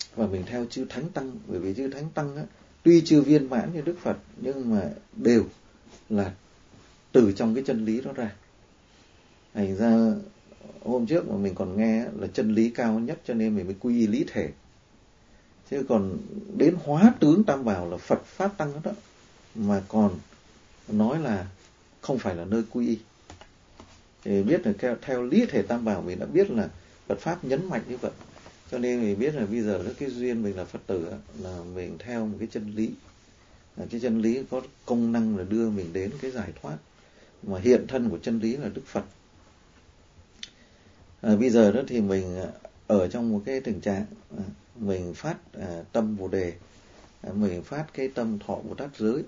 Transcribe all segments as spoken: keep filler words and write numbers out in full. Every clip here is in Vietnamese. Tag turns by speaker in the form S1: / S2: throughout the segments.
S1: và mình theo chư Thánh Tăng. Bởi vì chư Thánh Tăng á, tuy chưa viên mãn như Đức Phật nhưng mà đều là từ trong cái chân lý đó ra. Thành ra hôm trước mà mình còn nghe là chân lý cao nhất cho nên mình mới quy y lý thể. Chứ còn đến hóa tướng tam bảo là Phật Pháp Tăng đó, đó mà còn nói là không phải là nơi quy y. Thì biết là theo, theo lý thể tam bảo mình đã biết là Phật Pháp nhấn mạnh như vậy. Cho nên mình biết là bây giờ đó, cái duyên mình là Phật tử là mình theo một cái chân lý. Cái chân lý có công năng là đưa mình đến cái giải thoát. Mà hiện thân của chân lý là Đức Phật. À, bây giờ đó thì mình ở trong một cái tình trạng à, mình phát à, tâm Bồ Đề, à, mình phát cái tâm thọ Bồ Tát giới.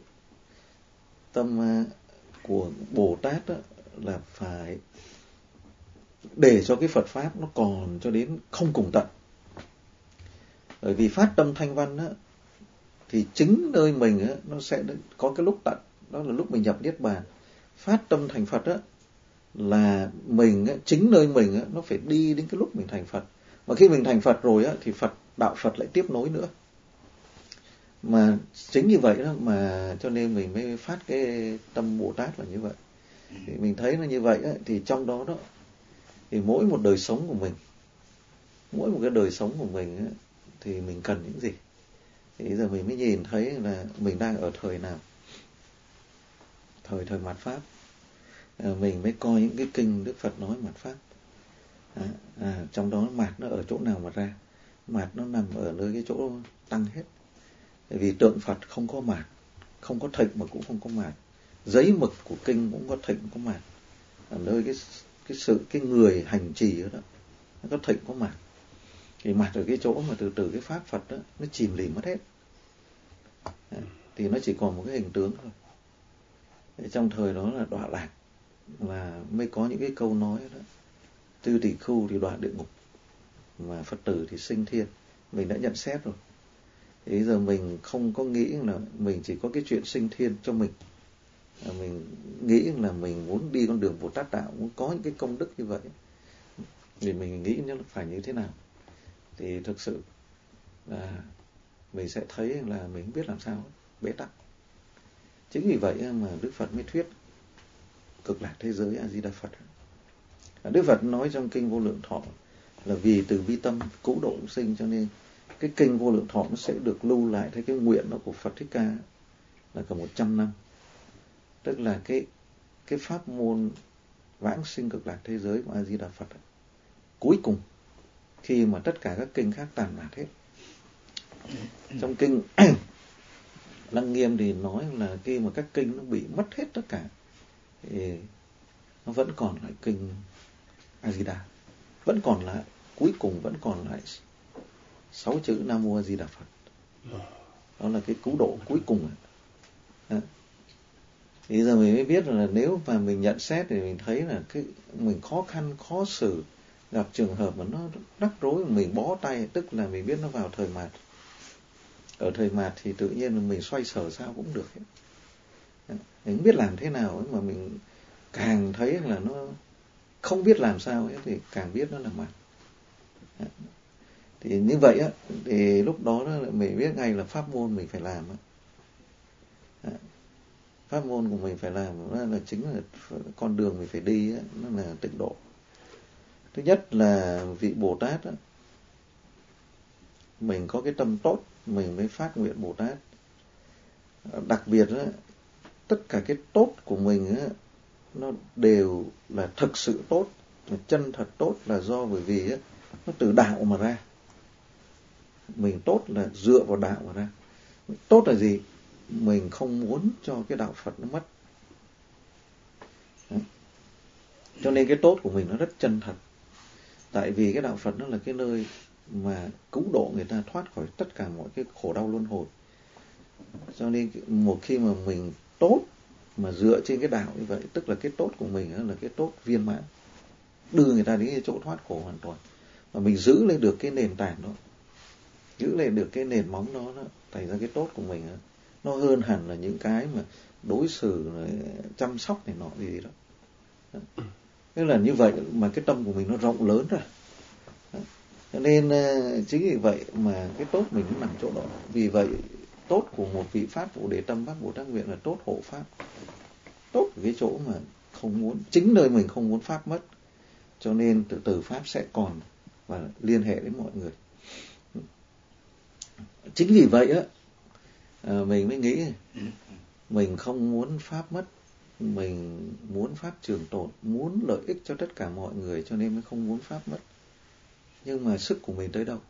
S1: Tâm à, của Bồ Tát đó là phải để cho cái Phật Pháp nó còn cho đến không cùng tận. Bởi vì phát tâm thanh văn á, thì chính nơi mình á, nó sẽ có cái lúc tận, đó là lúc mình nhập Niết Bàn. Phát tâm thành Phật á, là mình á, chính nơi mình á, nó phải đi đến cái lúc mình thành Phật. Mà khi mình thành Phật rồi á, thì Phật đạo Phật lại tiếp nối nữa. Mà chính như vậy đó mà cho nên mình mới phát cái tâm Bồ Tát là như vậy. Thì mình thấy là như vậy á, thì trong đó đó thì mỗi một đời sống của mình, mỗi một cái đời sống của mình á, thì mình cần những gì. Thì giờ mình mới nhìn thấy là mình đang ở thời nào. Thời thời mạt Pháp. À, mình mới coi những cái kinh Đức Phật nói mạt Pháp. À, à, trong đó mạt nó ở chỗ nào mà ra? Mạt nó nằm ở nơi cái chỗ tăng hết. Bởi vì tượng Phật không có mạt, không có thịnh mà cũng không có mạt. Giấy mực của kinh cũng có thịnh có mạt. Ở nơi cái cái sự cái người hành trì đó, đó nó có thịnh có mạt. Thì mạt ở cái chỗ mà từ từ cái pháp Phật đó nó chìm lìm mất hết. À, thì nó chỉ còn một cái hình tướng thôi. Thì trong thời đó là đọa lạc là mới có những cái câu nói đó. Tư tỷ khưu thì đọa địa ngục, mà Phật tử thì sinh thiên. Mình đã nhận xét rồi. Thì giờ mình không có nghĩ là mình chỉ có cái chuyện sinh thiên cho mình. Mình nghĩ là mình muốn đi con đường Bồ Tát đạo, muốn có những cái công đức như vậy. Thì mình nghĩ nó phải như thế nào. Thì thực sự là mình sẽ thấy là mình không biết làm sao, bế tắc. Chính vì vậy mà Đức Phật mới thuyết cực lạc thế giới A-di-đà Phật. Đức Phật nói trong kinh Vô Lượng Thọ là vì từ bi tâm cứu độ chúng sinh, cho nên cái kinh Vô Lượng Thọ nó sẽ được lưu lại theo cái nguyện đó của Phật Thích Ca là cả một trăm năm. Tức là cái cái pháp môn vãng sinh cực lạc thế giới của A-di-đà Phật cuối cùng, khi mà tất cả các kinh khác tàn mạt hết. Trong kinh Lăng Nghiêm thì nói là khi mà các kinh nó bị mất hết tất cả thì nó vẫn còn lại kinh A-di-đà, vẫn còn lại, cuối cùng vẫn còn lại sáu chữ Nam Mô A Di Đà Phật. Đó là cái cứu độ cuối cùng. À. Thì giờ mình mới biết là nếu mà mình nhận xét thì mình thấy là cái mình khó khăn, khó xử, gặp trường hợp mà nó rắc rối mà mình bó tay, tức là mình biết nó vào thời mạt. Ở thời mạt thì tự nhiên là mình xoay sở sao cũng được hết. À. Mình không biết làm thế nào ấy, mà mình càng thấy là nó không biết làm sao ấy, thì càng biết nó là mạt. À. Thì như vậy á, thì lúc đó, đó mình biết ngay là pháp môn mình phải làm á. À. Pháp môn của mình phải làm đó là chính là con đường mình phải đi á, nó là tịnh độ. Thứ nhất là vị Bồ Tát á, mình có cái tâm tốt mình mới phát nguyện Bồ Tát. Đặc biệt á, tất cả cái tốt của mình á, nó đều là thực sự tốt, là chân thật tốt, là do bởi vì á, nó từ đạo mà ra. Mình tốt là dựa vào đạo mà ra. Tốt là gì? Mình không muốn cho cái đạo Phật nó mất. Đấy. Cho nên cái tốt của mình nó rất chân thật. Tại vì cái đạo Phật nó là cái nơi mà cứu độ người ta thoát khỏi tất cả mọi cái khổ đau luân hồi. Cho nên một khi mà mình tốt mà dựa trên cái đạo như vậy, tức là cái tốt của mình là cái tốt viên mãn, đưa người ta đến cái chỗ thoát khổ hoàn toàn. Và mình giữ lên được cái nền tảng đó, giữ lên được cái nền móng đó, đó thành ra cái tốt của mình đó, nó hơn hẳn là những cái mà đối xử, chăm sóc này nọ gì đó. Đó. Thế là như vậy mà cái tâm của mình nó rộng lớn ra. Đó. Cho nên chính vì vậy mà cái tốt mình cũng nằm chỗ đó. Vì vậy tốt của một vị Pháp Bồ Đề Tâm, Pháp Bồ Tát Nguyện là tốt hộ Pháp. Tốt ở cái chỗ mà không muốn, chính nơi mình không muốn Pháp mất. Cho nên từ từ Pháp sẽ còn và liên hệ đến mọi người. Chính vì vậy á, mình mới nghĩ mình không muốn Pháp mất, mình muốn Pháp trường tồn, muốn lợi ích cho tất cả mọi người, cho nên mới không muốn Pháp mất. Nhưng mà sức của mình tới đâu?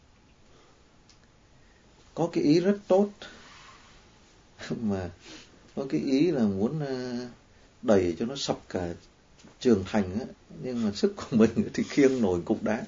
S1: Có cái ý rất tốt, mà có cái ý là muốn đẩy cho nó sập cả trường thành á, nhưng mà sức của mình thì khiêng nổi cục đá.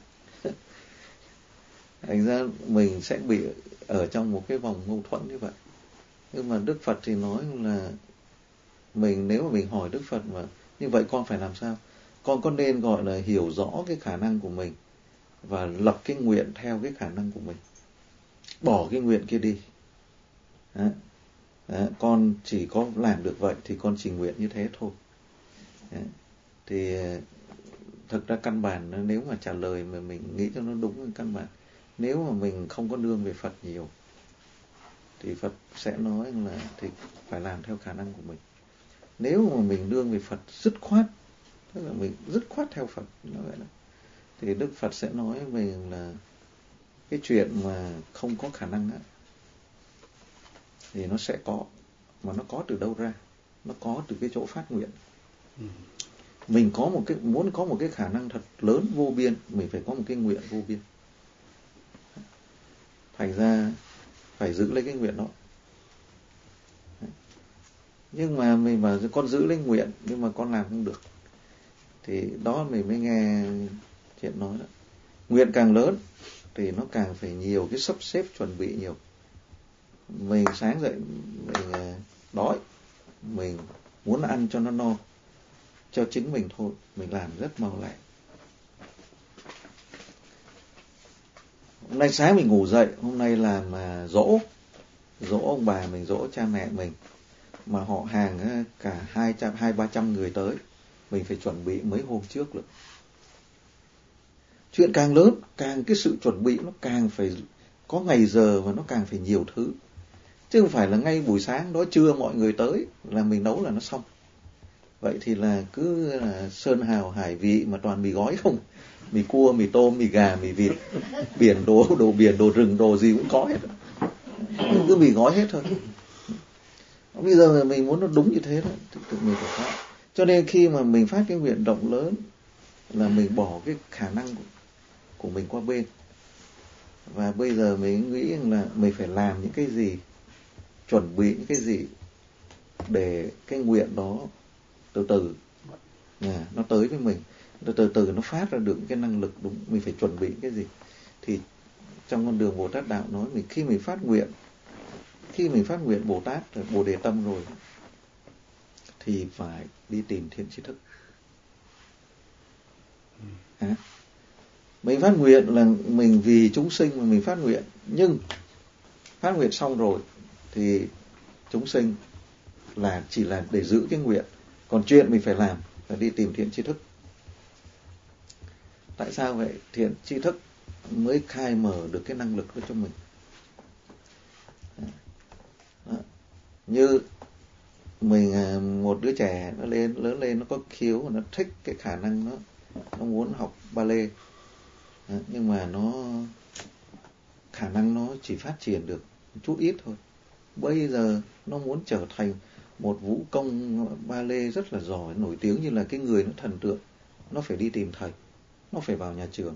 S1: Thành ra mình sẽ bị ở trong một cái vòng mâu thuẫn như vậy. Nhưng mà Đức Phật thì nói là mình, nếu mà mình hỏi Đức Phật mà như vậy con phải làm sao? Con có nên gọi là hiểu rõ cái khả năng của mình và lập cái nguyện theo cái khả năng của mình, bỏ cái nguyện kia đi. Đó. Đó. Con chỉ có làm được vậy thì con chỉ nguyện như thế thôi. Đó. Thì thực ra căn bản, nếu mà trả lời mà mình nghĩ cho nó đúng, căn bản nếu mà mình không có nương về Phật nhiều thì Phật sẽ nói là thì phải làm theo khả năng của mình. Nếu mà mình nương về Phật dứt khoát, tức là mình dứt khoát theo Phật, nói vậy đó, thì Đức Phật sẽ nói mình là cái chuyện mà không có khả năng á, thì nó sẽ có. Mà nó có từ đâu ra? Nó có từ cái chỗ phát nguyện. Ừ. Mình có một cái, muốn có một cái khả năng thật lớn vô biên, mình phải có một cái nguyện vô biên. Thành ra phải giữ lấy cái nguyện đó. Nhưng mà mình bảo con giữ lấy nguyện nhưng mà con làm không được, thì đó mình mới nghe chuyện nói đó. Nguyện càng lớn thì nó càng phải nhiều cái sắp xếp chuẩn bị nhiều. Mình sáng dậy mình đói, mình muốn ăn cho nó no, cho chính mình thôi, mình làm rất mau lẹ. Hôm nay sáng mình ngủ dậy, hôm nay làm mà dỗ, dỗ ông bà mình, dỗ cha mẹ mình, mà họ hàng cả hai trăm, hai ba trăm người tới, mình phải chuẩn bị mấy hôm trước rồi. Chuyện càng lớn, càng cái sự chuẩn bị nó càng phải có ngày giờ và nó càng phải nhiều thứ. Chứ không phải là ngay buổi sáng đó trưa mọi người tới là mình nấu là nó xong. Vậy thì là cứ là sơn hào hải vị mà toàn mì gói không. Mì cua, mì tôm, mì gà, mì vịt, biển đồ, đồ biển, đồ rừng, đồ gì cũng có hết. Cứ mì gói hết thôi. Bây giờ mình muốn nó đúng như thế đó, thì mình phải phát. Cho nên khi mà mình phát cái nguyện rộng lớn là mình bỏ cái khả năng của mình qua bên. Và bây giờ mình nghĩ là mình phải làm những cái gì, chuẩn bị những cái gì để cái nguyện đó từ từ à, nó tới với mình, từ từ từ nó phát ra được cái năng lực đúng. Mình phải chuẩn bị cái gì. Thì trong con đường Bồ Tát Đạo nói mình khi mình phát nguyện, khi mình phát nguyện Bồ Tát Bồ Đề Tâm rồi thì phải đi tìm thiện tri thức. À, mình phát nguyện là mình vì chúng sinh mà mình phát nguyện, nhưng phát nguyện xong rồi thì chúng sinh là chỉ là để giữ cái nguyện, còn chuyện mình phải làm là đi tìm thiện tri thức. Tại sao vậy? Thiện tri thức mới khai mở được cái năng lực đó cho mình. Đó. Như mình, một đứa trẻ nó lên lớn lên nó có khiếu, nó thích cái khả năng nó nó muốn học ballet, nhưng mà nó khả năng nó chỉ phát triển được một chút ít thôi. Bây giờ nó muốn trở thành một vũ công ballet rất là giỏi, nổi tiếng như là cái người nó thần tượng, nó phải đi tìm thầy, nó phải vào nhà trường.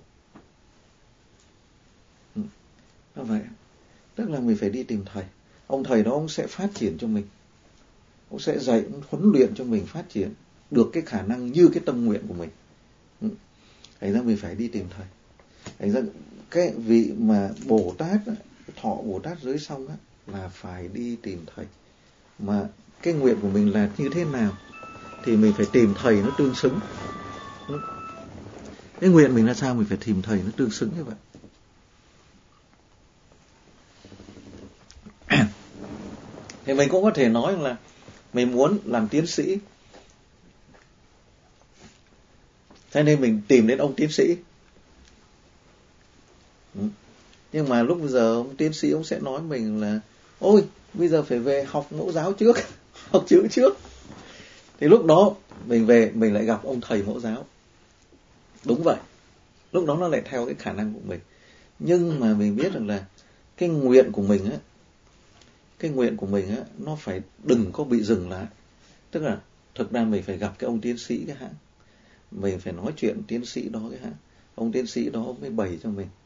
S1: Nó vậy. Tức là mình phải đi tìm thầy. Ông thầy đó ông sẽ phát triển cho mình, ông sẽ dạy, ông huấn luyện cho mình phát triển được cái khả năng như cái tâm nguyện của mình. Thành ra mình phải đi tìm thầy. Thành ra cái vị mà Bồ Tát, thọ Bồ Tát giới xong á, là phải đi tìm thầy. Mà cái nguyện của mình là như thế nào thì mình phải tìm thầy nó tương xứng. Cái nguyện mình là sao, mình phải tìm thầy nó tương xứng như vậy. Thì mình cũng có thể nói là mình muốn làm tiến sĩ, thế nên mình tìm đến ông tiến sĩ. Nhưng mà lúc bây giờ ông tiến sĩ ông sẽ nói mình là ôi bây giờ phải về học mẫu giáo trước, học chữ trước. Thì lúc đó mình về mình lại gặp ông thầy mẫu giáo. Đúng vậy, lúc đó nó lại theo cái khả năng của mình. Nhưng mà mình biết rằng là cái nguyện của mình á, cái nguyện của mình á, nó phải đừng có bị dừng lại. Tức là thực ra mình phải gặp cái ông tiến sĩ cái hãng, mình phải nói chuyện tiến sĩ đó cái hãng, ông tiến sĩ đó mới bày cho mình